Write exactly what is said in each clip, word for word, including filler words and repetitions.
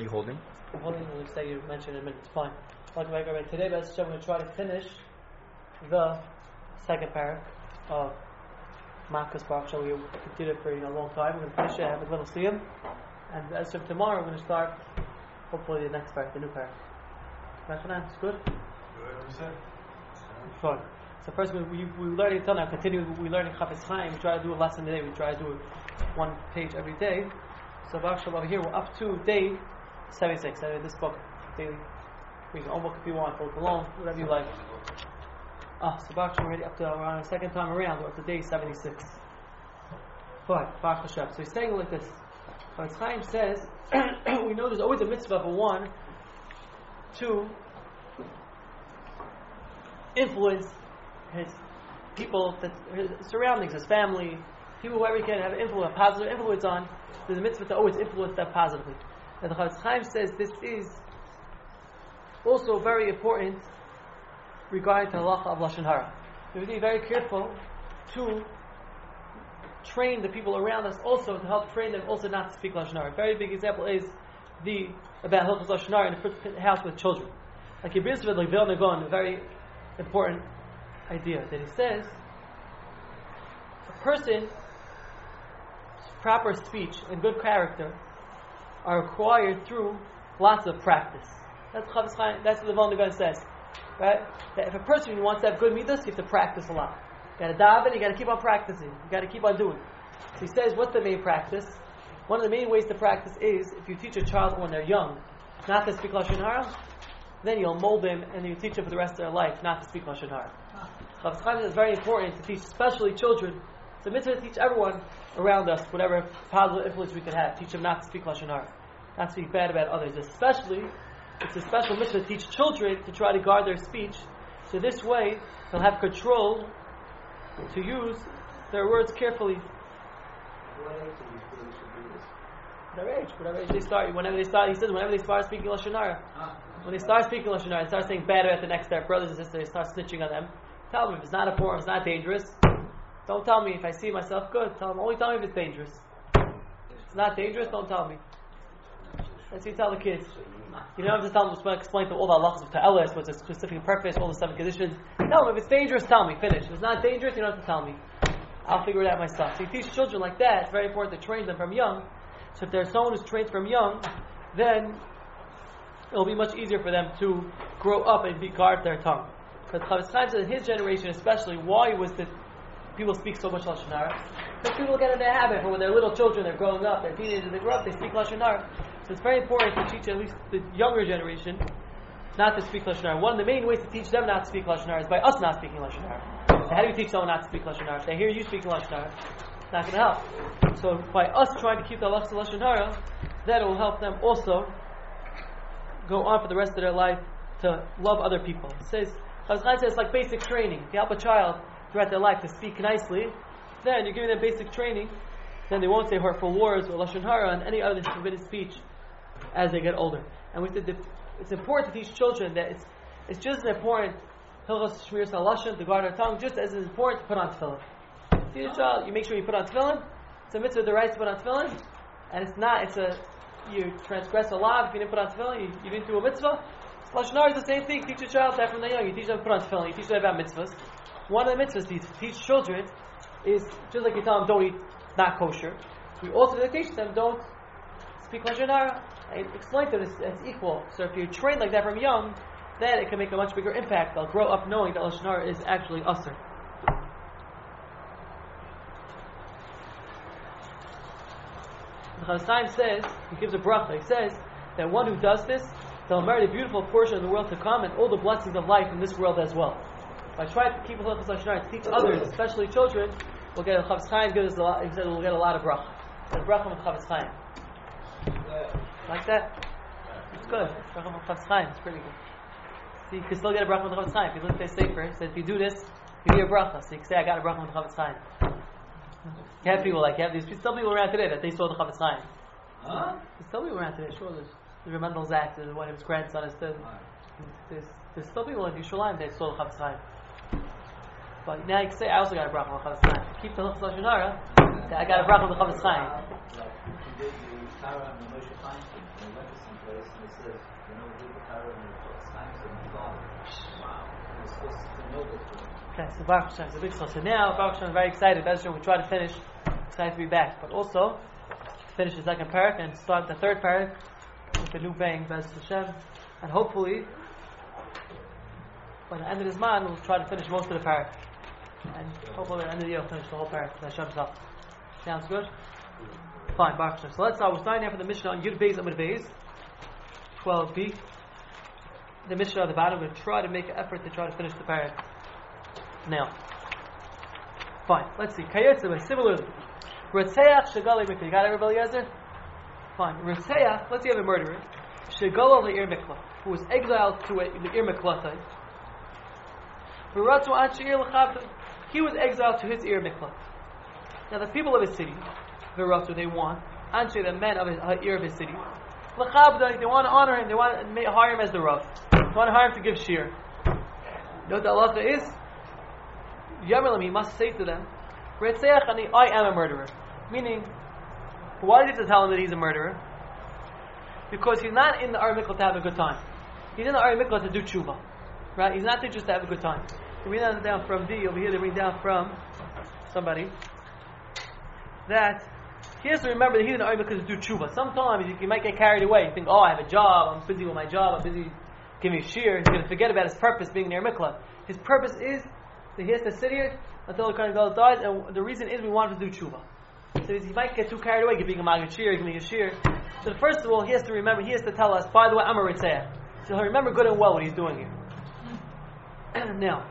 you holding? I'm holding the list that you mentioned in a minute. It's fine. Welcome back, everybody. Today, B'ez Hashem, we're going to try to finish the second parak of Makkos Baruch Shem. We continued it for you know, a long time. We're going to finish it, have a little siyum, and B'ez Hashem, tomorrow we're going to start, hopefully, the next parak, the new parak. Machanan, it's good? Good. Fine. So first, we we, we learn until now. Continue. We learn in Chafetz Chaim. We try to do a lesson a day. We try to do one page every day. So Baruch Shem, over here, we're up to day seventy-six. Uh, this book, daily. Read your own book if you want. Book alone, whatever you like. Ah, so Baruch Shem, we're already up to we're on our second time around. We're up to day seventy-six. Fine. Baruch Hashem. So he's saying it like this. Chafetz Chaim says, we know there's always a mitzvah for one to influence his people, that his surroundings, his family, people whoever he can have influence, positive influence on. There's a mitzvah to always influence them positively. And the Chafetz Chaim says this is also very important regarding the halacha of lashon hara. We have to be very careful to train the people around us, also to help train them also not to speak lashon hara. A very big example is the about hilchos lashon hara in the house with children. Like Yibir Svet like Vil Nagon, a very important idea that he says a person's proper speech and good character are acquired through lots of practice. That's Chafetz Chaim, that's what the Vil Nagon says, right? That if a person wants to have good midas, you have to practice a lot. You got to daven, you got to keep on practicing, you got to keep on doing. So he says, what's the main practice? One of the main ways to practice is if you teach a child when they're young not to speak lashon hara, then you'll mold them and you teach them for the rest of their life not to speak lashon hara. Chafetz Chaim says it's very important to teach, especially children. It's a mitzvah to teach everyone around us whatever positive influence we could have. Teach them not to speak lashon hara, not to speak bad about others. Especially, it's a special mitzvah to teach children to try to guard their speech. So this way, they'll have control to use their words carefully. Whatever age, whatever age they start, whenever they start, he says, whenever they start speaking lashon hara, when they start speaking lashon hara, they start saying bad about the next their brothers and sisters, they start snitching on them. Tell them if it's not important, if it's not dangerous. Don't tell me if I see myself good. Tell them only tell me if it's dangerous. If it's not dangerous, don't tell me. That's what you tell the kids. You don't have to tell them, explain to them all the halachas of ta'elis, what's a specific purpose, all the seven conditions. Tell them if it's dangerous, tell me. Finish. If it's not dangerous, you don't have to tell me. I'll figure it out myself. So you teach children like that. It's very important to train them from young. So if there's someone who's trained from young, then it'll be much easier for them to grow up and be guard their tongue. Because Chafetz Chaim said in his generation especially, why was that people speak so much lashon hara? Because people get in their habit, for when they're little children, they're growing up, they're teenagers, they grow up, they speak lashon hara. So it's very important to teach at least the younger generation not to speak lashon hara. One of the main ways to teach them not to speak lashon hara is by us not speaking lashon hara. So how do you teach someone not to speak lashon hara? If they hear you speaking lashon hara, it's not going to help. So by us trying to keep the halachas of lashon hara, that will help them also go on for the rest of their life to love other people. It says, Chafetz Chaim says it's like basic training. If you help a child throughout their life to speak nicely, then you're giving them basic training, then they won't say hurtful words or lashon hara and any other forbidden speech as they get older. And we said that it's important to teach children that it's it's just as important hilchos shmiras halashon, to guard our tongue, just as it's important to put on tefillin. Teach a child, you make sure you put on tefillin. It's a mitzvah, the right to put on tefillin, and it's not. It's a you transgress a law if you didn't put on tefillin. You, you didn't do a mitzvah. Lashon hara is the same thing. Teach a child that from the young. You teach them to put on tefillin. You teach them about mitzvahs. One of the mitzvahs to teach children is just like you tell them don't eat not kosher. We also teach them don't speak lashon hara. I explained to them it's, it's equal. So if you're trained like that from young, then it can make a much bigger impact. They'll grow up knowing that lashon hara is actually usher. The Chafetz Chaim says, he gives a bracha. He says that one who does this, they'll merit a beautiful portion of the world to come and all the blessings of life in this world as well. If I try to keep hilchos lashon hara to teach others, especially children, we'll get a Chafetz Chaim gives us a lot. He said we'll get a lot of bracha. The bracha from Chafetz Chaim. Like that? It's good. Bracha from Chafetz Chaim. It's pretty good. So you can still get a bracha from the Chafetz Chaim. If you look at their sefer, it says if you do this, you get a bracha. So you can say I got a bracha from the Chafetz Chaim. You have people like you have these still people around today that they saw the Chafetz Chaim. Huh? There's still people around today. Sure, there's the Mendel Zach, there's one of his grandson is still. There's there's still people in Yerushalayim that saw the Chafetz Chaim. But now you can say I also got a bracha from the Chafetz Chaim. Keep the hilchos lashon hara. I got a bracha from the Chafetz Chaim. place and it says, you know, leave the power in the times of my father. Wow. And it's supposed to know this. Okay, so Baruch Hashem is a big source. So now Baruch Hashem is very excited. Baruch Hashem, we try to finish. Excited to be back, but also finish the second parak and start the third parak with a new bang, Baruch Hashem, and hopefully by the end of this month we'll try to finish most of the parak, and hopefully by the end of the year we'll finish the whole parak. Hashem's help. Sounds good? Fine, Baruch Hashem. So let's start. We're starting now for the Mishnah on Yud Beis Amud Beis, twelve b. The Mishnah at the bottom. We're going to try to make an effort to try to finish the parak now. Fine. Let's see. Kayotze, similarly. Retzeach Shegal Mikla. You got it, Rabbi Eliezer? Fine. Retzeach, let's say you have a murderer. Shegal Le'ir Mikla, who was exiled to Le'ir Miklatai. V'ratzu Anshe Ir L'chavta. He was exiled to his Ir Mikla. Now the people of his city, V'ratzu, they want Anshe, the men of his Ir of his city. L'chavta, they want to honor him. They want to hire him as the Rav. They want to hire him to give shir. You know what the halacha is? Yamelim, he must say to them, Retzeach ani, I am a murderer. Meaning, why did he tell him that he's a murderer? Because he's not in the Ar Mikla to have a good time. He's in the Ar Mikla to do tshuva. Right? He's not there just to have a good time. They bring that down from D, over here they bring down from somebody, that he has to remember that he's in the Ar Mikla to do tshuva. Sometimes you, you might get carried away. You think, oh, I have a job, I'm busy with my job, I'm busy giving shir. He's going to forget about his purpose being in the Ar Mikla. His purpose is that he has to sit here until the Kohen Gadol dies, and the reason is we want him to do tshuva. So he might get too carried away, giving a magid shir, giving a shir. So first of all, he has to remember, he has to tell us, by the way, I'm a Ritzeach. So he'll remember good and well what he's doing here. Now,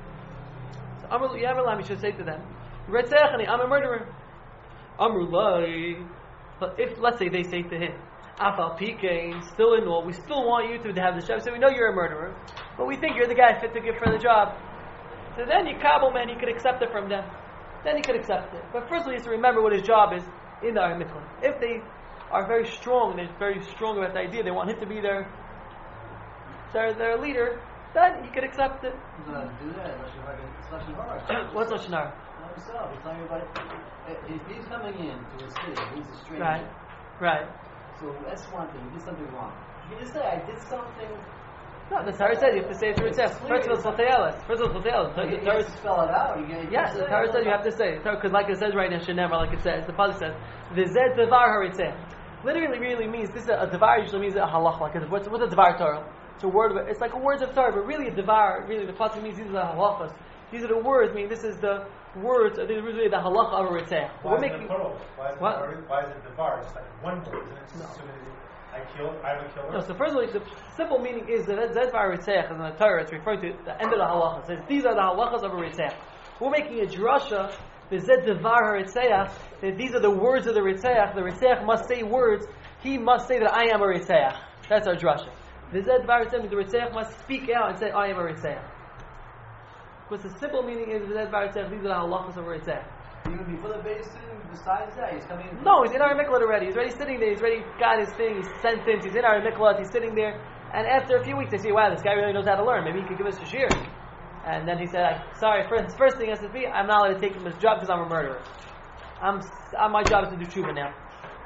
so Amr Yamelam, he should say to them, Ritzeach, I'm a murderer. Amr Lai. But if, let's say, they say to him, Afal Pikein, still in all, we still want you to have the job. So we know you're a murderer, but we think you're the guy fit to give for the job. So then you kabel man, he could accept it from them. Then he could accept it. But first of all, he has to remember what his job is in the Ar Mikla. If they are very strong, and they're very strong about the idea, they want him to be their their, their leader, then he could accept it. He's not going to do that. It's Lashon Hara. What's Lashon Hara? Not himself. He's telling everybody, if he's coming in to a city, he's a stranger. Right. Right. So that's one thing. He did something wrong. You can just say, I did something. No, the Torah says you have to say it through itself. First of all, Soteyelis. First of all, Soteyelis. You have to spell it out. You can, yes, the Torah says you have to say it. Because like it says right in Shenemar, like it says, the Pasuk says, V'zeh devar haritzeh. Literally, really means, this is a, a devar usually means a halach. Like, what's, what's a devar Torah? It's a word, of, it's like a words of Torah, but really a devar, really the Pasuk means these are the halachas. These are the words, I mean, this is the words, these are really the halacha of a ritzeh. Why is it the plural? Why is, what? It, why is it devar? It's like one word, isn't it? No. So I killed, I'm a killer. No, so first of all, the simple meaning is that Zedvar Ritzech is in the Torah, it's referring to the end of the halacha. It says these are the halachas of a Ritzech. We're making a drasha, the Zedvar Ritzech, that these are the words of the Ritzech. The Ritzech must say words, he must say that I am a Ritzech. That's our drasha. The Zedvar Ritzech, the Ritzech must speak out and say I am a Ritzech. Because the simple meaning is the Zedvar Ritzech, these are the halachas of a Ritzech. Even before the base student, besides that, he's coming in. No, he's in our miklat already. He's already sitting there. He's already got his thing. He's sentenced. He's in our miklat. He's sitting there. And after a few weeks, they say, wow, this guy really knows how to learn. Maybe he could give us a shir. And then he said, I, sorry, first, his first thing has to be, I'm not allowed to take him his job because I'm a murderer. I'm, I'm, my job is to do tshuva now.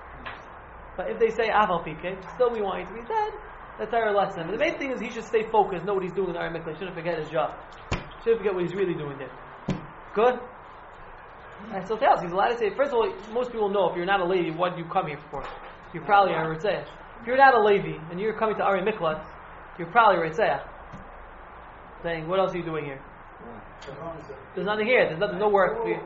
But if they say, Aval Pike, still we want you to be dead, that's our lesson. But the main thing is he should stay focused, know what he's doing in our miklat. He shouldn't forget his job. Shouldn't forget what he's really doing there. Good? And so tells he's allowed to say, first of all, most people know if you're not a Levi, what do you come here for? You're probably a Ritzeh. If you're not a Levi and you're coming to Ari Miklat, you're probably a Ritzeh. Saying, what else are you doing here? There's nothing here. There's, nothing, no work for you.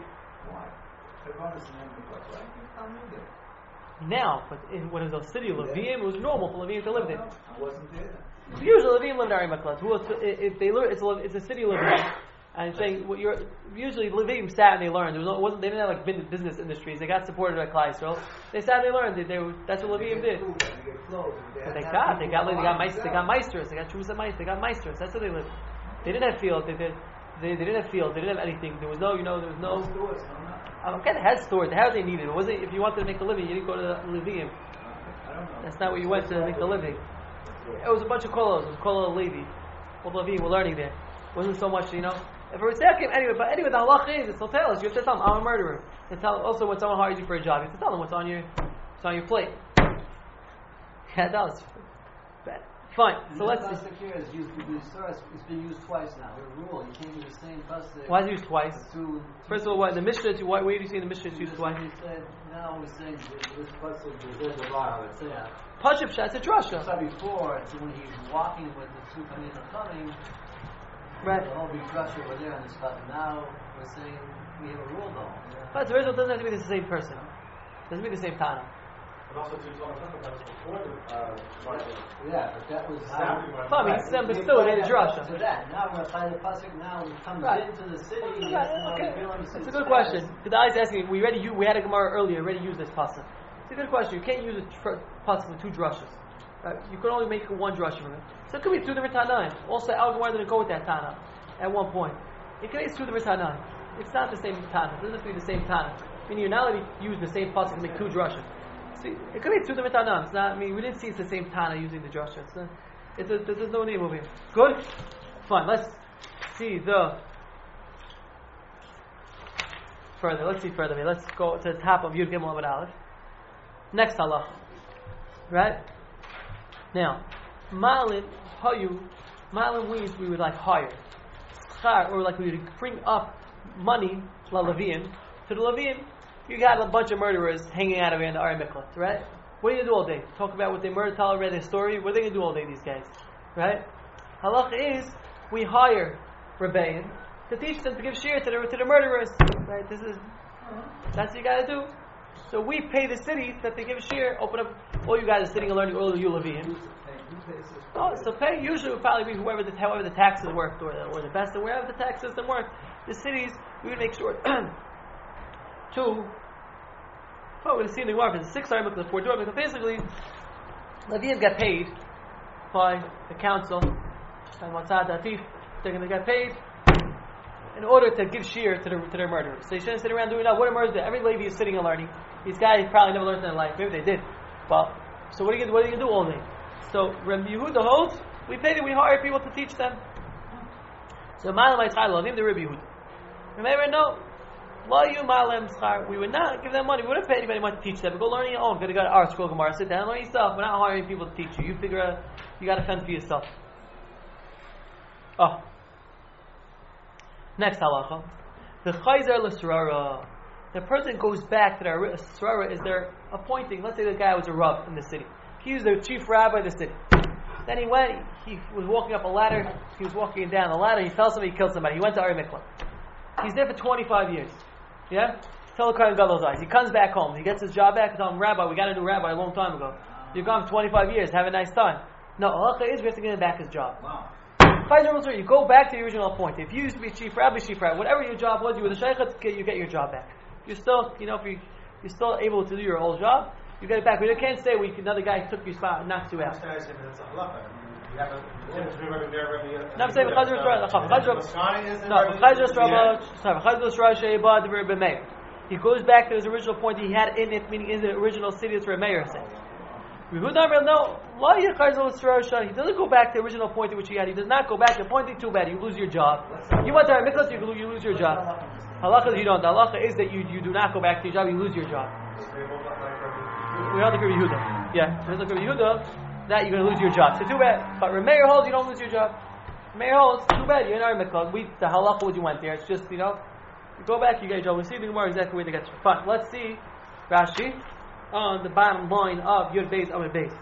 Now, but in, when it was a city of Levim, it was normal for Levim to live there. Usually Levim lived in Ari Miklat. If they live, it's a, it's a city of Levim. And saying what you're usually Levim sat and they learned. There was no, it wasn't, they didn't have like business industries. They got supported by Klai Yisrael. They sat and they learned. They, they, that's what Levim did. But they got they got they got meisters. They got meisters. They got Trusa meisters. They got meisters. That's what they lived. They didn't have fields. They did. They, they didn't have fields. They didn't have anything. There was no, you know, there was no. Okay, they had stores. They had what they needed. It wasn't if you wanted to make a living, you didn't go to Levim. That's not what you went to make a living. It was a bunch of kolos. It was kolol Levi. All Levim were learning there. It wasn't so much, you know. If a Ritzeh came anyway, but anyway, the halach is, it's tell us, you have to tell them, I'm a murderer. And tell also when someone hires you for a job, you have to tell them what's on your, what's on your plate. Yeah, it does. Bad. Fine. And So this let's. pasuk here is used to be source. It's been used twice now. The rule you can't use the same pasuk. Why is it used twice? Two, First of all, why in the Mishnah? Why, where do you see in the Mishnah it's used twice? We said now we're saying this pasuk is the bar. I would say that. Pashup Shas, it's Rasha. So before, it's when he's walking with the two coming coming. Right. The whole big rush over there on this spot. Now we're saying we have a rule though. But the result doesn't have to be the same person. Doesn't mean the same Tana. And also, to talk about that was before the uh, market. Yeah, but that was Exactly how. what- Well, I mean, Right, it's them, but we still, apply it is that Rasha. To that. Now we're applying the pasuk. Now it comes Right. into the city. Right, Yes, now okay. the villain It's a sits good fast. question. The guy's asking, we already we had a Gemara earlier, already used this pasuk. It's a good question. You can't use a tr- pasuk with two drushes. Right? You can only make one drush from it. So it could be two different Tanaim. Also, Al Gemara didn't go with that Tana at one point. It could be two different Tanaim. It's not the same Tana. It doesn't have to be the same Tana. Meaning you're not allowed to use the same pasuk to make two drushes. See, it could be two different Tanaim. It's not. I mean, we didn't see it's the same Tana using the drush. It's a, it's a, there's no need over here. Good. Fine. Let's see the further. Let's see further. Let's go to the top of Yud Gimel Amud Aleph. Next halacha. Right? Now, Malin Hayu, Malin means we would like hire. Schar, or like we would bring up money, La Levian, to the Levian. You got a bunch of murderers hanging out over in the Ari Miklat, right? What are you going to do all day? Talk about what they murdered, tell already their story? What are they going to do all day, these guys? Right? Halacha is, we hire Rebbein to teach them to give shir to the, to the murderers. Right? This is, that's what you got to do. So we pay the city that they give shir, open up, all you guys are sitting and learning all of you Levian. Oh, so pay usually would probably be whoever the however the taxes worked, or the, or the best, or wherever the tax system worked. The cities, we would make sure to. Oh, we're going to see in the Gemara. It's six Ari Miklat, four Dor Miklat. Basically, Levians get paid by the council, by Mossad Atif. They're going to get paid in order to give shir to, the, to their murderers. So you shouldn't sit around doing that. What a murder! Every Levi is sitting and learning. These guys probably never learned in their life. Maybe they did. But so what are you gonna, what are you gonna do all day? So Reb Yehuda holds, we pay them, we hire people to teach them. So Malam Yitzchak Lovim the Reb Yehuda. Remember, no, Lo Yu Malam Schar. We would not give them money. We wouldn't pay anybody money to teach them. Go learn on your own. Go to go to our school Gemara. Sit down, learn yourself. We're not hiring people to teach you. You figure out. You got to fend for yourself. Oh. Next halacha. The Chayzer L'Srara. The person goes back to their Srara is their appointing. Let's say the guy was a Rav in the city. He was the chief rabbi of the city. Then he went, he was walking up a ladder, he was walking down the ladder, he fell somebody, he killed somebody. He went to Ari Miklat. He's there for twenty-five years. Yeah? Tell the Kohen Gadol's eyes. He comes back home. He gets his job back. He tells him, Rabbi, we got a new rabbi a long time ago. You're gone for twenty-five years. Have a nice time. No, halacha is we have to give him back his job. Wow. You go back to the original point. If you used to be chief rabbi, chief rabbi, whatever your job was, you were the sheikh, you get your job back. You're still, you know, if you, you're still able to do your old job, you get it back. We can't say we another guy took your spot and knocked you out. This guy said that's a halacha. You have a Rebbe there, Rebbe. No, I'm saying Chazar Chazar. No, Chazar Rabba. Sorry, Chazar Rabba Sheiba the Rebbe Meir. He goes back to his original point he had in it, meaning in the original city. That's Rebbe Meir said. Yehuda no, he doesn't go back to the original point in which he had. He does not go back to pointing too bad. You lose your job. You went to our mikvah, you you lose your job. Halacha is you don't. The halacha is that you, you do not go back to your job. You lose your job. We don't agree with Yehuda. Yeah, we don't agree with Yehuda that you're going to lose your job. So too bad. But Remeir holds you don't lose your job. Remeir holds too bad. You're in our mikvah. We the halacha was you went there. It's just you know, you go back, you get your job. We see the Gemara exactly where they get you. Fine. Let's see Rashi on the bottom line of Yud Beis Amud Beis.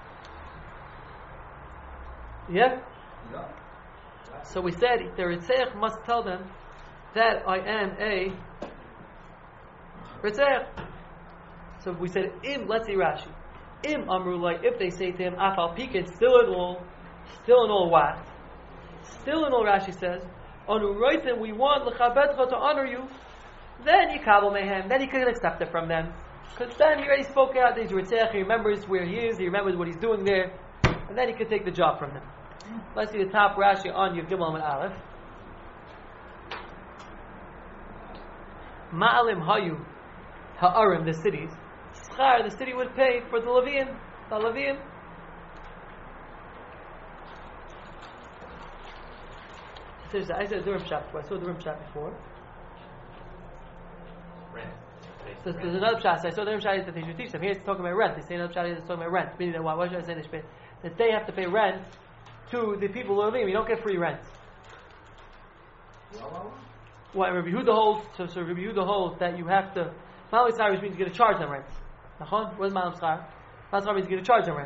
Yeah? Yeah. So we said the Ritzach must tell them that I am a Ritzach. So we said Im, let's see Rashi. Im Amru, like if they say to him, Afal Pikin, still in all, still in all what? Still in all, Rashi says, Anu Roitim, we want L'chabetcha to honor you, then Yikabel Mehem, then he could accept it from them. Because then he already spoke out, he's Ritzach, he remembers where he is, he remembers what he's doing there, and then he could take the job from them. Let's see the top Rashi on Yud Gimel and Aleph. Ma'alim Hayu Ha'arim, the cities. Schar, the city would pay for the Levian. The Levian. I said the Durim Shop before. I saw the Durim Shop before. Rent. So there's another Shop. I saw the Durim Shop that they should teach them. Here it's talking about rent. They say another Shop is talking about rent. Meaning that why, why should I say this? that they have to pay rent to the people who are living. You don't get free rent. What Rabbi Yehuda holds, so, so Rabbi Yehuda holds that you have to. Malam Yitzchak means you're going to charge them rent. Nachon? What is Malam Yitzchak? Malam Yitzchak means you're going to charge them rent.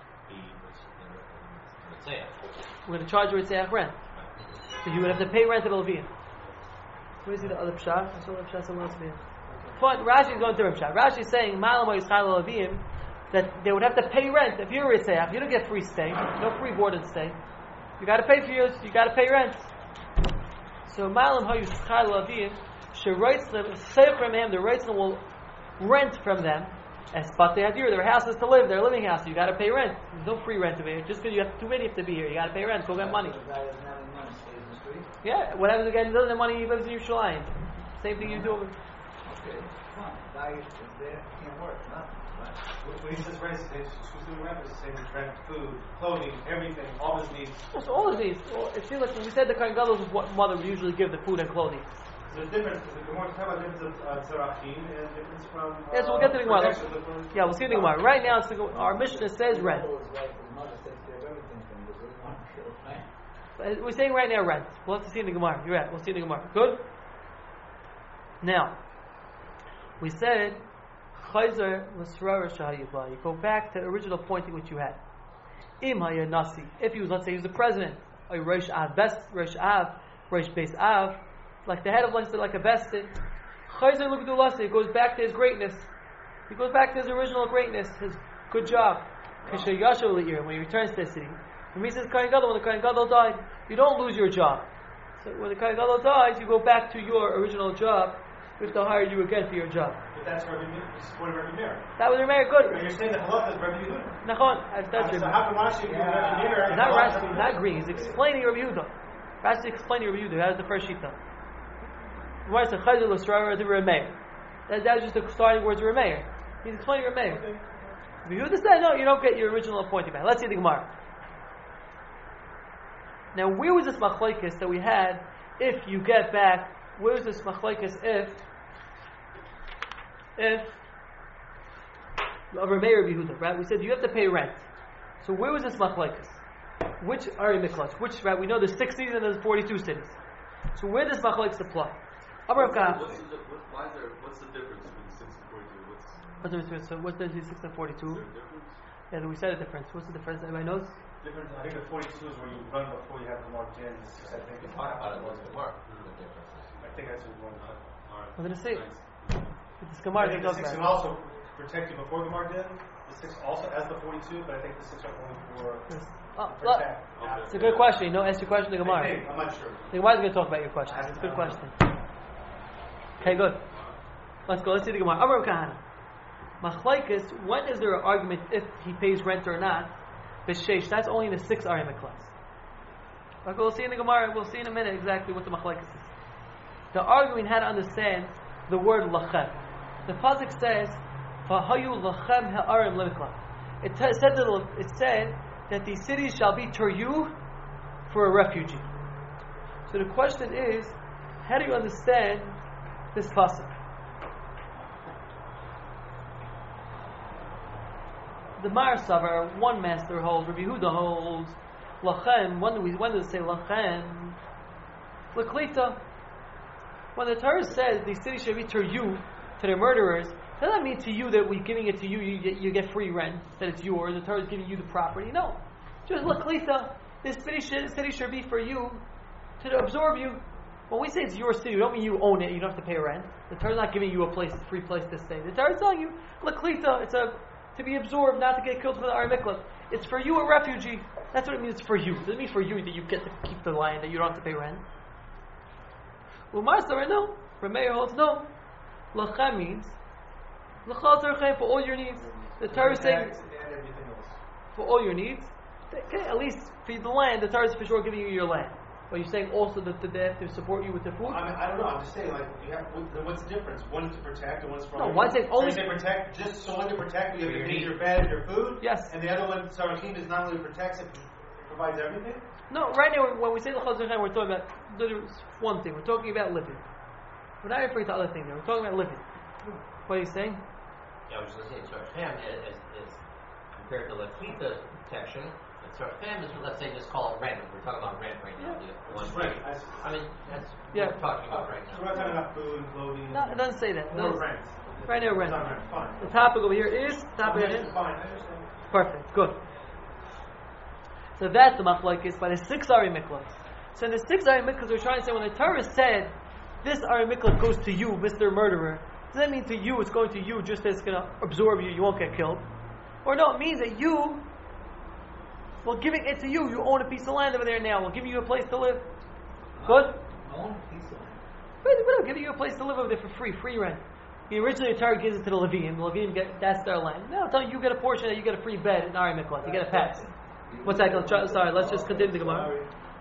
We're going to charge you Ritzeach rent. So you would have to pay rent to the Levim. What is the other pshat? I saw the pshat somewhere else here. But Rashi is going to the pshat. Rashi is saying Malam Yitzchak Levim that they would have to pay rent if you're a Ritzeach. You don't get free stay, no free board and stay. You got to pay for yours. You got to pay rent. So Malam Yitzchak Levim, Sheroitzlim Seifrim Ham, the Reitzlim will rent from them. As but they have here, their houses to live, their living house. So you got to pay rent. There's no free rent to be here. Just because you have too many to be here, you got to pay rent. Go get money. Yeah, whatever the guy doesn't have money, he lives in Yerushalayim. Same thing you do. Okay, come on. Guy is there, can't work, nothing. Right? When he says rent, it's exclusively rent, it's saying rent, food, clothing, everything, all his needs. That's all his needs. It seems like when we said the Kohen Gadol is what mother would usually give the food and clothing. There's a difference. The Gemara is talking about the difference of tzarachim and difference from. Uh, Yeah, so we'll get to the Gemara. protection. Yeah, we'll see the Gemara. Right now, it's the, our Mishnah says rent. We're saying right now rent. We'll have to see in the Gemara. You're right. We'll see in the Gemara. Good? Now, we said, Chayzer L'Srara Shahayibah. You go back to the original pointing which you had. Im Haya Nasi. If he was, let's say, he was the president, or Rosh Av, Best, Rosh Av, Rosh Beis Av, like the head of, let's say, like a Bestin. Chayzer L'Gdulasi. It goes back to his greatness. He goes back to his original greatness, his good job. Kisha Yasho L'Ir, when he returns to the city. When he says Kohen Gadol, when the Kohen Gadol died, you don't lose your job. So when the Kohen Gadol dies, you go back to your original job. We have to hire you again for your job. But that's Rabbi Meir. This is what Rabbi Meir. That was Rabbi good. But you're saying the halacha is Rabbi Yehuda. Nachon, that's So Rabbi. how can Rashi give Rabbi Meir? He's not Rashi, he's not agreeing. He's explaining Rabbi Yehuda. Rashi is explaining Rabbi Yehuda. That was the first shita. Why is the Chayzer L'Srara to Rabbi Meir? That, that was just the starting words of Rabbi Meir. He's explaining Rabbi Meir. Rabbi Yehuda said, no, you don't get your original appointment back. Let's see the Gemara. Now, where was this machlokes that we had? If you get back, where was this machlokes if if Rabbi Meir Rabbi Yehuda, right? We said you have to pay rent. So where was this machlokes? Which are miklas? Which, right? We know there's six cities and there's forty-two cities. So where does machlokes apply? What's the, what's, the, what, why is there, what's the difference between six and forty-two? What's, What's the difference? So what's the difference between six and forty-two? is there a difference? Yeah, we said a difference. What's the difference? Anybody knows? Different. I think the forty-two is where you run before you have the marked in. I think. We talk about it once in a while. What are the differences? I think that's what one. Alright. I'm going to say it. This I Gemara think can the talk six can about. also protect you before the marked in. The six also has the forty-two, but I think the six are only for Yes. Oh, look, protect. Okay. it's a good question. You know, ask your question to I Gemara. think, I'm not sure. The Gemara's going to talk about your question. It's a good question. Okay, good. Let's go. Let's see the Gemara. Amar Kahana. Machlokes, when is there an argument if he pays rent or not? B'sheish, that's only in the six Aryma class. Okay, we'll see in the Gemara, we'll see in a minute exactly what the Machlokes is. The arguing how to understand the word lachem. The pasuk says, "V'hayu lachem ha'arim lemikla." It t- said that it said that these cities shall be to you for a refugee. So the question is, how do you understand this pasuk? The Mar Savar, one master holds, Rabbi Yehuda holds, lachem. When do we? When does it say lachem? Laklita. When the Torah says the city shall be to you, to the murderers, does that mean to you that we're giving it to you, you get, you get free rent, that it's yours, the Torah is giving you the property? No. Just laklita. This city should, city should be for you, to absorb you. When we say it's your city, we don't mean you own it, you don't have to pay rent. The Torah is not giving you a place, a free place to stay. The Torah is telling you, laklita, it's a to be absorbed, not to get killed for the Aramikla. It's for you, a refugee. That's what it means, it's for you. It doesn't mean for you that you get to keep the land, that you don't have to pay rent. Well, Marsar, no. Rameir holds no. Lachem means L'chal tzarchem, for all your needs. The Torah is saying for all your needs. Okay, at least feed the land. The Torah is for sure giving you your land. But you're saying also that they have to support you with the food? I, mean, I don't know. I'm just saying, like, you have, what, what's the difference? One is to protect, and one's from. No, one's saying only to protect, just solely to protect. You have to feed your bed and your food. Yes. And the other one, Sarachim, is not only protects it, it provides everything. No, right now when we say L'chal tzarchem, we're talking about one thing. We're talking about living. We're not referring to other things. We're talking about living. What are you saying? Yeah, I was just going to say, Tzarchem is, is, is compared to Laklita, protection. And tzarfim is, let's say, just call it rent. We're talking about rent right now. Yeah. The one Just rent. fee. I see. I mean, that's Yeah. what we're talking about right So now. we're not talking about food, clothing. No, it doesn't say that. It Or doesn't- rent. Right now, It's rent. not rent. Fine. The topic over here is topic Fine, here. Fine, I understand. Perfect. Good. So that's the machlokes by the six Ari Miklas. So in the six Ari Miklas, we're trying to say when the Torah said this Ari Miklas goes to you, Mister Murderer, does that mean to you it's going to you just as it's going to absorb you, you won't get killed? Or no, it means that you, well, giving it to you, you own a piece of land over there now, we're giving you a place to live. Good? Own piece of land. Wait, we're giving you a place to live over there for free, free rent. The originally the Torah gives it to the Leviim. The Leviim get that's their land. No, I'm telling you, you get a portion of that, you get a free bed in Ari Miklas. You get a pass. What's that? Sorry, let's just continue the Gemara.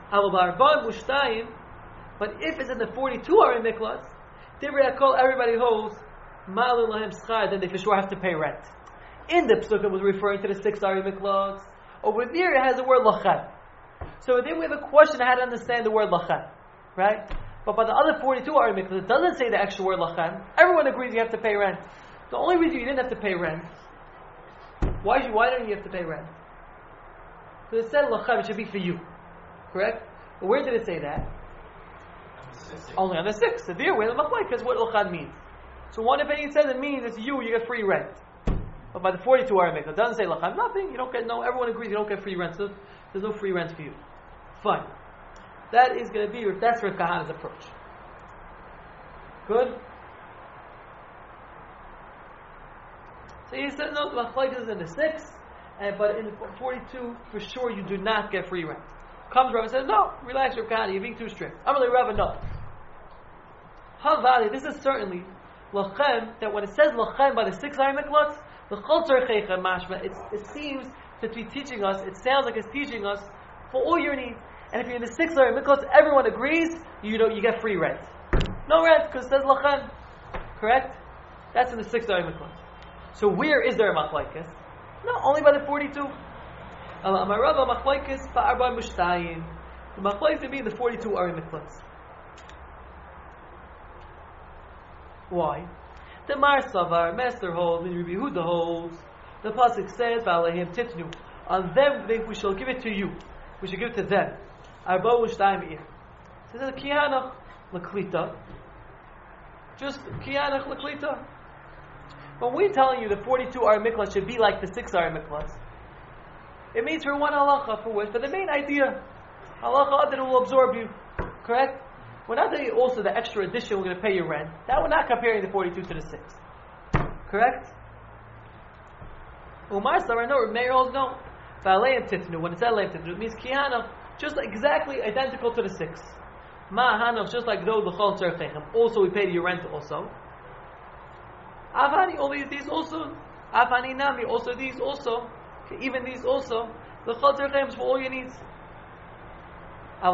But if it's in the forty-two Ari Miklas, everybody holds Ma'alin Lahem Schar, then they for sure have to pay rent. In the Psukim was referring to the six Ari Miklas. Over there it has the word Lachem. So then we have a question how to understand the word Lachem. Right? But by the other forty-two Ari Miklas, it doesn't say the extra word Lachem. Everyone agrees you have to pay rent. The only reason you didn't have to pay rent, why, why don't you have to pay rent? Because it said Lachem, it should be for you. Correct? But where did it say that? Only on the sixth. So there, where the machlokes is what Lachem means. So one opinion says it means it's you, you get free rent. But by the forty-two Ari Miklas, it doesn't say Lachem, nothing. You don't get, no, everyone agrees you don't get free rent. So there's no free rent for you. Fine. That is going to be, that's Rav Kahana's approach. Good? So he said, no, the machlokes is in the six, and but in the forty-two, for sure, you do not get free rent. Comes Rav and says, no, relax, Rav Kahana, you're being too strict. I'm going to Rav, no. Havali, this is certainly lachem, that when it says lachem by the six Ari Miklas, the chol tzarchecha mashma, it seems to be teaching us, it sounds like it's teaching us for all your needs. And if you're in the six Ari Miklas, everyone agrees, you don't, you get free rent. No rent, because it says lachem. Correct? That's in the six Ari Miklas. So where is there a machlokes? No, only by the forty-two. The machlokes would be the forty-two Ari Miklas. Why? The Mar Savar, Master holds, and Rabbi Yehuda holds. The pasuk says, "V'alehim titnu." On them, they, we shall give it to you. We should give it to them. Arba u'shtayim ir. So this is kiyanach l'klita. Just kiyanach l'klita. When we're telling you the forty-two Ari Miklas should be like the six Ari Miklas, it means for one halacha, for what? For the main idea. Halacha that will absorb you. Correct? We're not telling you also the extra addition we're going to pay your rent. That we're not comparing the forty-two to the six. Correct? Umar Savar, no, Meir holds no. V'aleim titnu, when it's aleim titnu, it means kiyana, just like, exactly identical to the six. Ma'ahanoch, just like those l'chol tzarchechem. Also, we pay your rent also. Avani, all these, these also. Avani nami, also these also. Even these also. L'chol tzarchechem is for all your needs. By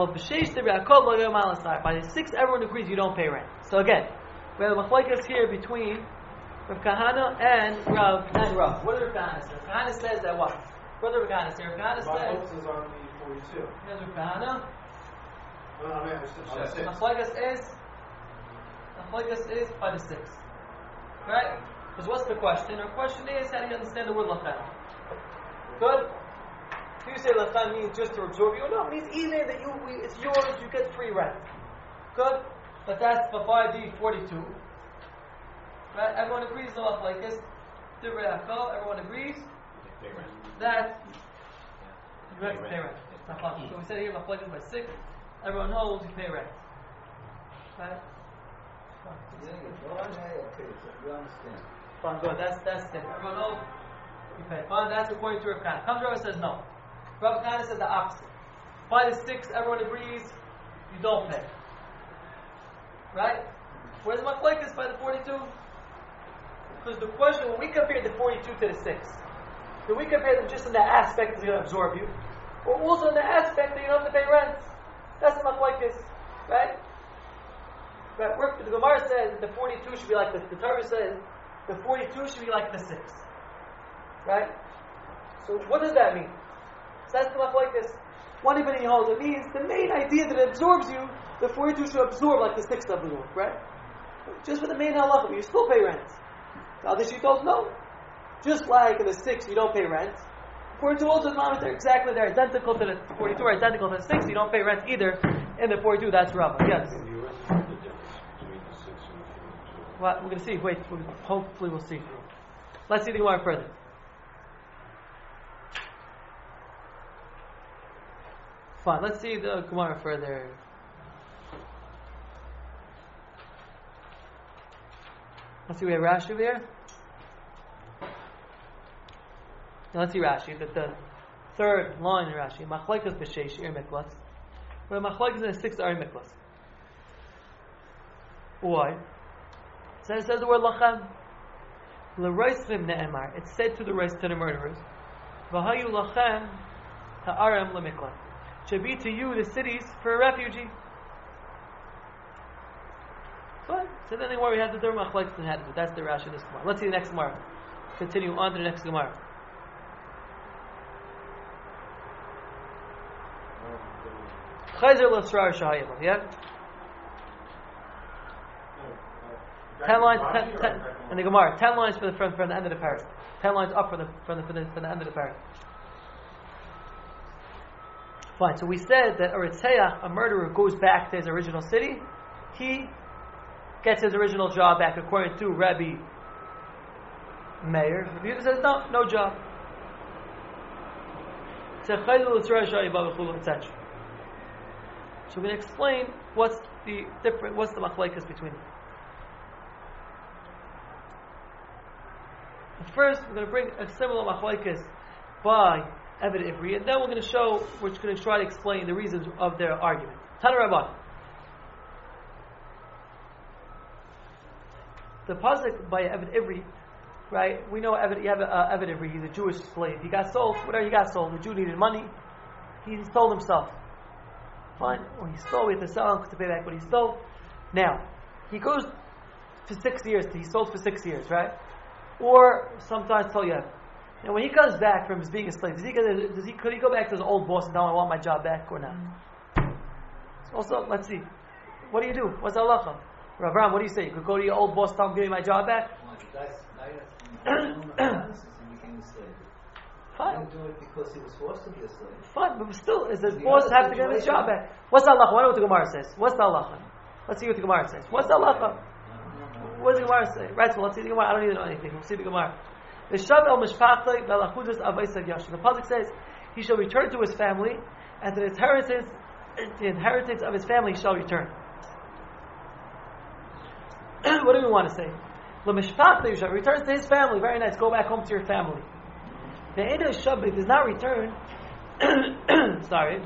the six, everyone agrees you don't pay rent. So again, we have a machlokes here between Rav Kahana and Rav and Rav. What does Rav Kahana say? Rav Kahana says that what? What does Rav Kahana say? Rav Kahana My says. focus is on the forty-two. Here's Rav Kahana. No, no, I mean, it's on the six. Machlokes is. Machlokes is by the six. Right? Because what's the question? Our question is, how do you understand the word lachem? Good. If you say lachem means just to absorb you, no, it means even that you, we, it's yours, you get free rent. Good? But that's for five D forty-two. Right? Everyone agrees the machlokes. Everyone agrees that you have to pay rent. So we said here machlokes by six. Everyone holds you pay rent. Right? Okay, so you understand. Fine, good. That's that's it. Everyone holds you pay. Fine, that's according to Rav Kahana. Comes Rav and says no. Rav Kahana says the opposite. By the six, everyone agrees you don't pay. Right? Where's the machlokes by the forty-two? Because the question, when we compare the forty-two to the six, do we compare them just in the aspect that they're going to absorb you? Or also in the aspect that you don't have to pay rent? That's the machlokes. Right? Right? We're, the Gemara says that the forty-two should be like the, the Torah says the forty-two should be like the six. Right? So what does that mean? So that's the machlokes. One opinion holds it means the main idea that it absorbs you, the forty-two should absorb like the six absorb, right? Just for the main halacha, but you still pay rent. The other sheet holds no. Just like in the six you don't pay rent, forty-two also is Mamet, they're exactly, they're identical to the forty-two, are identical to the sixty. You don't pay rent either in the forty-two, that's Rava. Yes? The difference between the six and the forty-two. Well, we're going to see. Wait, we'll, hopefully we'll see. Let's see the Gemara further. Fine, let's see the Gemara further. Let's see, we have Rashi over here. Now let's see Rashi, that the third line in Rashi, Machlaikas b'sheish ir miklas. But Machlaikas in the sixth are miklas. Why? So it says the word lachem. L'roischim ne'emar. It's said to the rest to the murderers. V'hayu lachem ha'aram l'miklat. Should be to you the cities for a refugee. Fine. So then where we have the third machlaikas and had it. That's the Rashi in this Gemara. Let's see the next Gemara. Continue on to the next Gemara. Chayzer l'srar shahayim. Yeah. Ten lines, ten, ten, in the Gemara. Ten lines for the from, from the end of the paragraph. Ten lines up from the from the from the, from the end of the paragraph. Fine. So we said that a Ritzeach, a murderer, goes back to his original city. He gets his original job back, according to Rabbi Meir. Rabbi Yehuda says no, no job. So we're going to explain what's the different, what's the machlaikas between them. First, we're going to bring a similar machlaikas by Eved Ivri, and then we're going to show, we're going to try to explain the reasons of their argument. Tana Rabban. The pasuk by Eved Ivri, right? We know Eved, you have a, uh, Eved Ivri. He's a Jewish slave. He got sold. Whatever he got sold, the Jew needed money. He sold himself. Fine. Well, he stole. We have to sell him to pay back what he stole. Now, he goes for six years. He sold for six years, right? Or sometimes till you have. Now, when he comes back from his being a slave, does he, does he could he go back to his old boss and tell him I want my job back or not? So also, let's see. What do you do? What's the halacha? Rav Ram, what do you say? You could go to your old boss, tell him give me my job back. Fine. He didn't do it because he was forced to be a slave. Fine, but still, is his boss have to get his job back? What's the halacha? I know what the Gemara says. What's the halacha? Let's see what the Gemara says. What's the halacha? What does the Gemara say? Right, well, let's see the Gemara. I don't need to know anything. We'll see the Gemara. The Shav el Mishpachtai Belachudus Avaisag Yashin. The pasuk says he shall return to his family, and to the inheritance, the inheritance of his family shall return. What do we want to say? The Mishpachtai Yashin returns to his family. Very nice. Go back home to your family. The Eda Shabbat does not return. Sorry.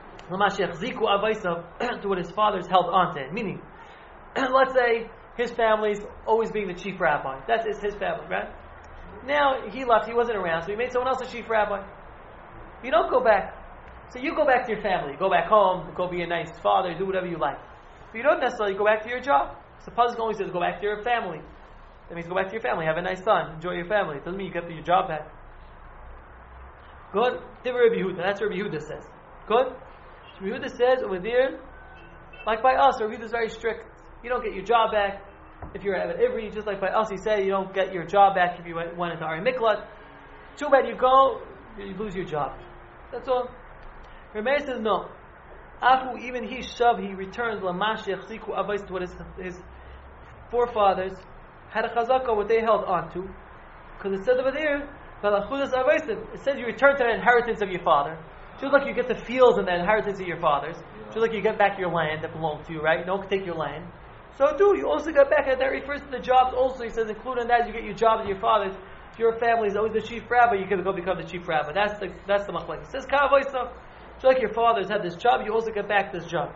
To what his father's held on to. Meaning, let's say his family's always being the chief rabbi. That's his, his family, right? Now he left, he wasn't around, so he made someone else a chief rabbi. You don't go back. So you go back to your family. Go back home, go be a nice father, do whatever you like. But you don't necessarily go back to your job. Suppose it only says go back to your family. That means go back to your family, have a nice son, enjoy your family. It doesn't mean you get your job back. Good? Rabbi Yehuda. That's what Rabbi Yehuda says. Good? Rabbi Yehuda says over there, like by us, Rabbi Yehuda is very strict. You don't get your job back if you're at Ivri. Just like by us, he said you don't get your job back if you went, went into Ari Miklat. Too bad you go, you lose your job. That's all. Rabbi says no. Afu, even he shav, he returns lamashich ziku avais to what his, his forefathers had a chazaka, what they held on to. Because it says over there, it says you return to the inheritance of your father. Just like you get the fields and the inheritance of your fathers. Just like you get back your land that belonged to you, right? No one can take your land. So do you also get back, and that refers to the jobs also. He says, including that, you get your jobs of your fathers. If your family is always the chief rabbi, you can go become the chief rabbi. That's the that's the machlek. It says, Kavaisa, just like your fathers had this job, you also get back this job.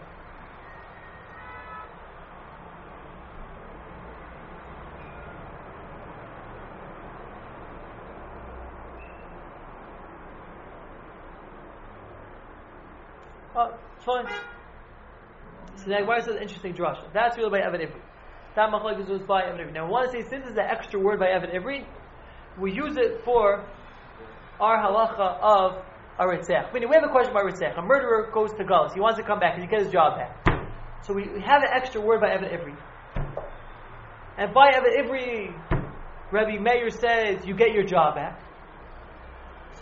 Oh, fine. So the Gemara says interesting drasha. That's really by Eved Ivri. That machlokes was by Eved Ivri. Now, we want to say since it's the extra word by Eved Ivri, we use it for our halacha of a ritzach. Meaning, we have a question about ritzach. A murderer goes to Galus. He wants to come back and he gets his job back. So we, we have an extra word by Eved Ivri. And by Eved Ivri, Rabbi Meir says you get your job back.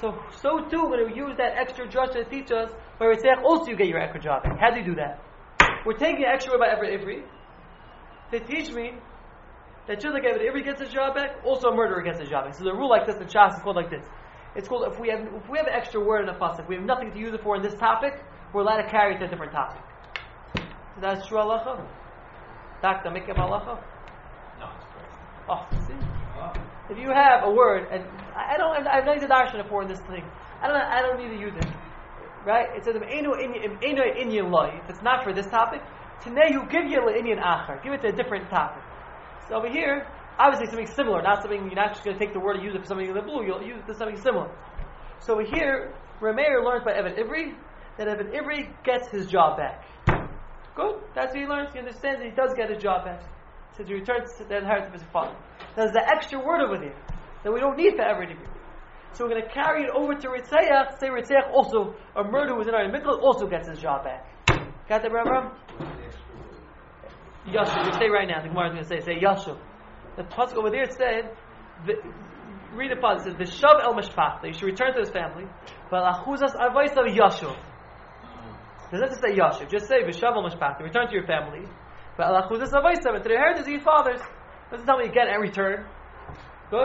So, so too, when we use that extra drush to teach us, by Ritzach, also you get your extra job back. How do you do that? We're taking an extra word by Eved Ivri to teach me that just like Eved Ivri gets his job back, also a murderer gets his job back. So the rule like this in Shas is called like this. It's called, if we have if we have an extra word in a pasuk, we have nothing to use it for in this topic, we're allowed to carry it to a different topic. So that's true halacha? Doctor, make up halacha? No, it's correct. Oh, see? If you have a word, and I don't, I have no darshan for in this thing. I don't, I don't need to use it, right? It says "Einu inyan loy." If it's not for this topic, today you give you inyan achar. Give it to a different topic. So over here, obviously something similar, not something you're not just going to take the word and use it for something in the blue. You'll use it to something similar. So over here, Rameir learns by Eved Ivri that Eved Ivri gets his job back. Good. That's what he learns. He understands that he does get his job back. Since he returns to the inheritance of his father. There's the extra word over there that we don't need for every degree. So we're going to carry it over to Ritzeach. Say Ritzeach also, a murderer who was in our Mikkel, also gets his job back. Got that, Rabbi? Yashuv. You say right now. The Gemara is going to say, say Yashuv. The pasuk over there said, the, read the pasuk. It says, V'shav el mishpachta. You should return to his family. But achuzas avais of Yashuv. Does not just say Yashuv. Just say V'shav el mishpachta. Return to your family. But achuzas avais of it. To the inheritance of your fathers. Doesn't tell me again and return. Good?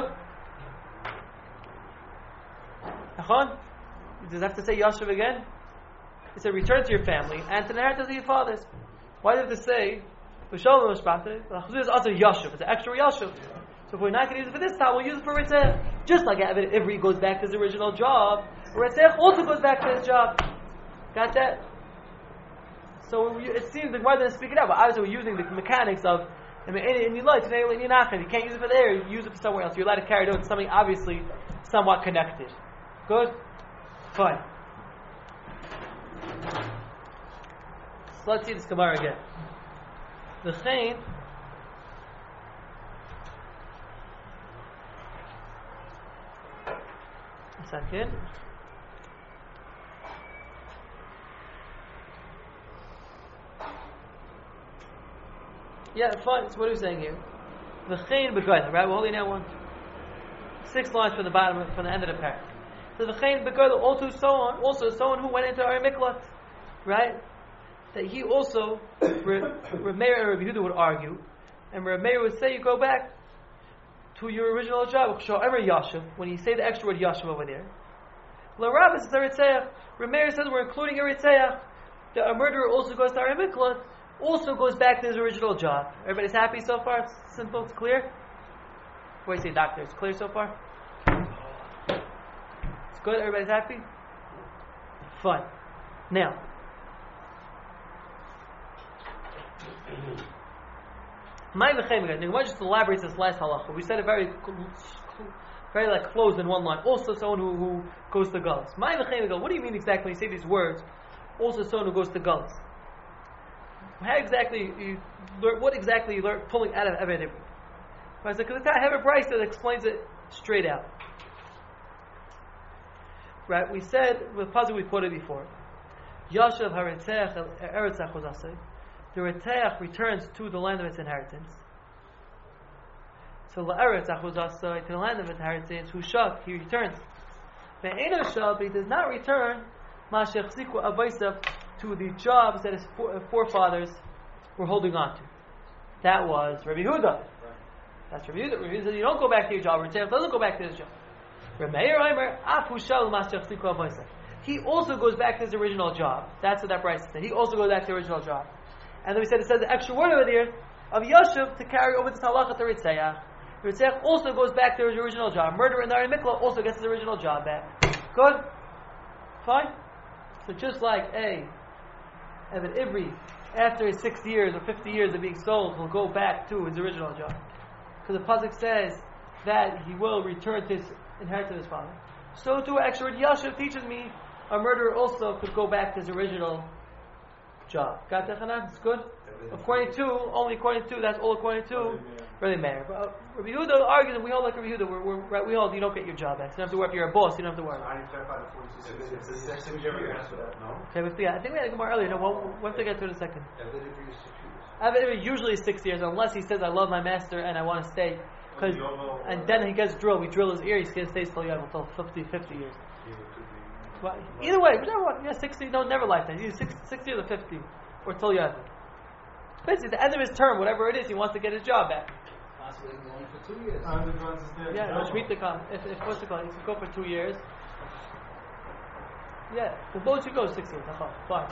Achon? Does it have to say Yashuv again? It said return to your family and to the inheritance of your fathers. Why did it say V'shalom Mishpachta? L'chuzur is also Yashuv. It's an extra Yashuv. So if we're not going to use it for this time, we'll use it for Ritzeh. Just like Eved Ivri goes back to his original job, Ritzeh also goes back to his job. Got that? So we, it seems like why didn't speak it out? But obviously we're using the mechanics of in your life, today you can't use it for there, you use it for somewhere else. You're allowed to carry it over to something obviously somewhat connected. Good? Fine. So let's see this Gemara again. The Chain. A second. Yeah, fine. So what are we saying here? The Chain Begoyla, right? We're holding now one. Six lines from the bottom, from the end of the parak. So the Chain Begoyla, also so on, also someone who went into our Miklat, right? That he also, Rameir and Rabbi Yehuda would argue, and Rameir would say, you go back to your original job. Yashuv, when you say the extra word Yashuv over there. L'Rabbis is Eritzeach. Rameir says we're including Eritzeach. That a murderer also goes to our Miklat, also goes back to his original job. Everybody's happy so far? It's simple, it's clear? What do you say, doctor? It's clear so far? It's good? Everybody's happy? Fine. Now, my v'chein, the Gemara just elaborates this last halacha. We said it very, very like closed in one line. Also, someone who, who goes to Gullus. My v'chein, what do you mean exactly when you say these words? Also, someone who goes to Gullus. How exactly you learn, what exactly you learn pulling out of Eved Ivri? Right, because I have a price that explains it straight out. Right, we said with puzzle we quoted before. Yashav haritzeach eretz achuzasei. The Ritzeach returns to the land of its inheritance. So la'eretz achuzasei, to the land of inheritance, who shav, he returns. Ve'eno shav, he does not return ma'shechziku avaisav, to the jobs that his forefathers were holding on to. That was Rabbi Yehuda. That's Rabbi Yehuda. Rabbi Yehuda says you don't go back to your job. Rabbi doesn't go back to his job. He also goes back to his original job. That's what that price said. He also goes back to the original job. And then we said it says the extra word over there of Yashuv to carry over this halacha to Ritzeach. Ritzeach also goes back to his original job. Murderer in Nari Mikla also gets his original job back. Good? Fine? So just like a Eved Ivri, after his six years or fifty years of being sold, will go back to his original job. Because the pasuk says that he will return to his inheritance of his father. So too, actually, Yashuv teaches me a murderer also could go back to his original job. Got that, Hanan? It's good? According to, only according to, that's all according to, really matter. But uh, Rabbi Yehuda argues, and we all like Rabbi Yehuda, we're, we're, right, we all, you don't get your job back. You don't have to worry. If you're a boss, you don't have to worry. Okay, but yeah, I think we had a Gemara earlier. No, we'll, we'll have to get to it in a second. Eved Ivri usually is six years, unless he says, I love my master and I want to stay. Cause, and then he gets drilled. We drill his ear, he's going to stay still until fifty, fifty years. Well, either way, whichever one. Yeah, sixty. No, never lifetime. Either sixty, sixty or the fifty, or till you have it. Basically, at the end of his term, whatever it is, he wants to get his job back. Possibly only for two years. Yeah, no, Shemitah come. If, if what's it called? He could go for two years. Yeah, the boat should go six years. That's all. Fine.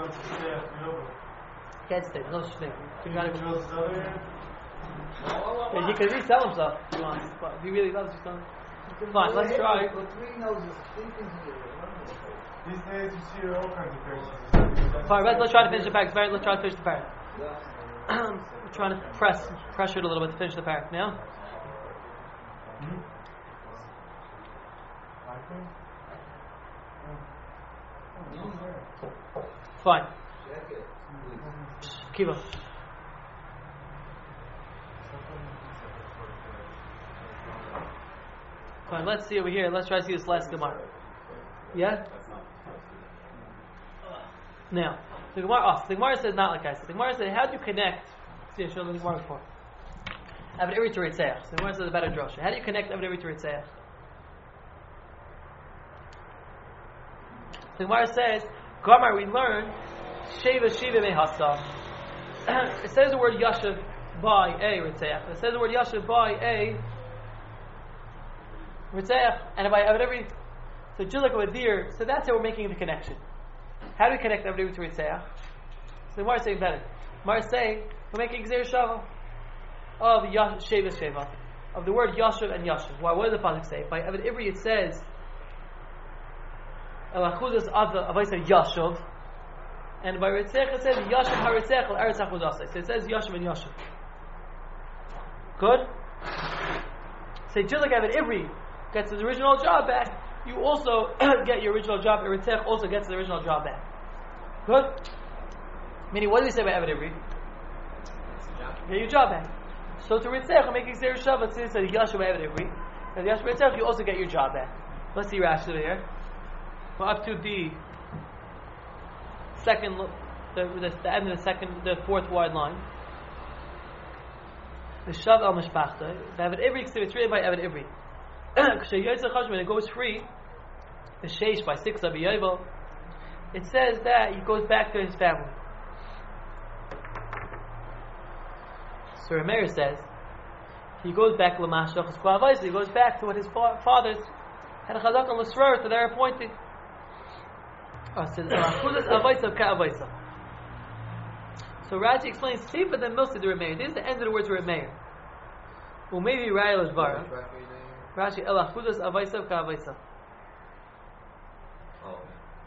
Can't stay. No shtick. You gotta go. Yeah, he can resell himself if he wants. But if he really loves you, son. Fine, let's try. But three noses, three things in the These days you see all kinds of persons. Fine, let's, let's try to finish the paragraph. Let's try to finish the paragraph. We're trying to press, pressure it a little bit to finish the paragraph. Yeah. Fine. Kiva. Fine, let's see over here. Let's try to see this last Gemara. Yeah? Now, the Gemara, oh, the Gemara says not like I said. The Gemara said, how do you connect? See, I showed the Gemara before. Avad Iri to Ritzeach. So the Gemara says a better drasha. How do you connect Avad Iri to Ritzeach? The Gemara says, Gemara, we learn Sheva Shiva Mehasa. It says the word Yashav by a Ritzeach. It says the word Yashav by a Ritzeach, and if I have every, so just like a deer, so that's how we're making the connection. How do we connect every to Ritzeach? So the Gemara is saying better. The Gemara is saying we're making Gzeir Shava of Sheva Sheva, of the word Yashav and Yashav. Why? What does the pasuk say? By Avad Ivri it says Elachuzas Avaisa Yashav, and by Ritzeach it says Yashav HaRitzeach Al Eretz HaChuzasai. So it says Yashav and Yashav. Good. So just like Avad Ivri gets his original job back, you also get your original job. Ritzeach also gets his original job back. Good? Meaning, what do we say about Avad Ivri? Get your job back. So to Ritzeach, we're making Gzeir Shava, since it's Yashav Avad Ivri. And Yashav Ritzeach, you also get your job back. Let's see Rashi over here. We're up to the second, the, the, the end of the second, the fourth wide line. The Shav al Mishpachta. The Avad Ivri, it's written by Avad Ivri. When it goes free, the Sheish by six of Yovel, it says that he goes back to his family. So Rameir says he goes back to Lamashach Sklavais, he goes back to what his fa- fathers had a chazak on Lasrar, so they're appointed. Oh, so So Rashi explains Sifa then mostly the Rameir. This is the end of the words Rameir. Well, maybe Rayel Ashvara. Rashi Ela Chudas Avaisav Ka'avaisa. Oh.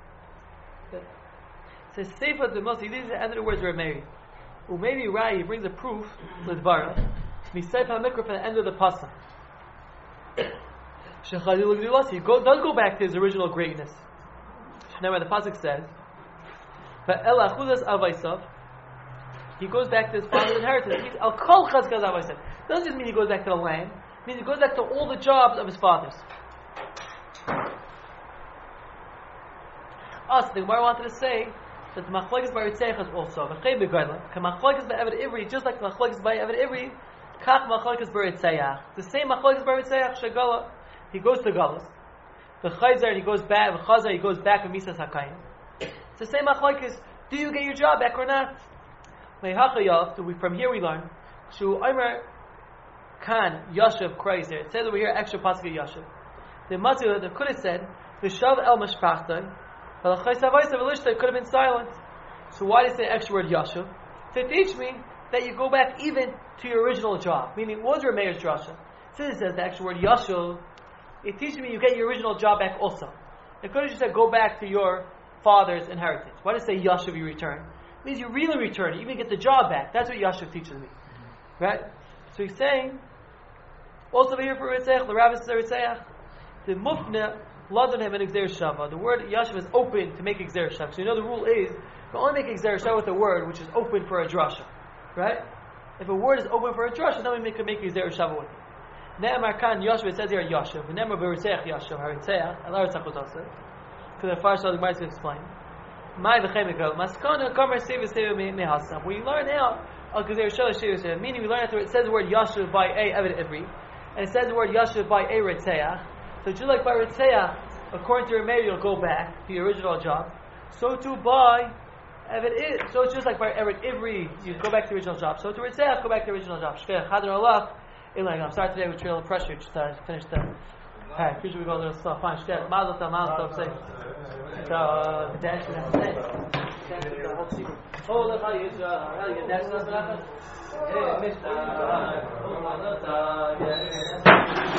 So Sefer the most. These are the end of the words Rameir. Well, maybe Rai brings a proof to Dvara. Misayf HaMikra from the end of the pasuk. Shechadil Gdilas. He go, does go back to his original greatness. Now, where the pasuk says, "But Ela Chudas Avaisav." He goes back to his father's inheritance. He's Al Kol Chazkaz Avaisav. Doesn't just mean he goes back to the land. It means he goes back to all the jobs of his fathers. Us, the Gemara wanted to say that the Machlokes by Ritzeach is also V'chei Begayla. Machlokes by Avad Ivri, just like the Machlokes by Avad Ivri, Kach Machlokes by Ritzeach. The same Machlokes by Ritzeach Shagala. He goes to Galus. The Chayzer he goes back. The Chazar he goes back with Misas Hakayim. It's the same Machlokes. Do you get your job back or not? From here we learn Shu Omer Kan Yashav Christ there. It says over here extra pasuk Yashav. The Matzah that could have said the Shav El Mashpachtai, but the Chaysavaisa Velishta could have been silent. So why did it say the extra word Yashav? To teach me that you go back even to your original job. Meaning, what was your mayor's drasha? Since it says the extra word Yashav, it teaches me you get your original job back also. It could have just said go back to your father's inheritance. Why did it say Yashav you return? It means you really return. You even get the job back. That's what Yashav teaches me. Mm-hmm. Right? So he's saying, also over here for Ritzeach, the Rabbi says Ritzeach, the Mufna, Ladon him and Gzeir Shava. The word Yashav is open to make Gzeir Shava. So you know the rule is, you only make Gzeir Shava with a word which is open for a drasha. Right? If a word is open for a drasha, then we make, make Gzeir Shava with it. Ne'emar kan Yashav, it says here Yashav. Ne'emar b'Ritzeach Yashav, HaRitzeach, El Eretz HaChuzasai. Because the Farshah, the Gemara is explain. My v'chemikol maskana kamer seva seva mehasam. We learn out al gzeir shava seva seva. Meaning we learn after it says the word Yashav by a Avad Ivri, and it says the word Yashav by a Ritzeach. So just like by Ritzeach, according to Rameir, you'll go back to your original job. So to buy Evet is. So it's just like by Evet Ivri, you go back to the original job. So to Ritzach, go back to the original job. Shkech, Hadar Allah, Ilang. I'm sorry today we trail pressure just to finish the. Alright, usually we go a little slow. Fine, Shkech, Mazel Tov, Mazel Tov, say. So, uh, the dance, that's the day. The whole secret. Oh, look how you, uh, how you get dancing up and up. Hey, Mister.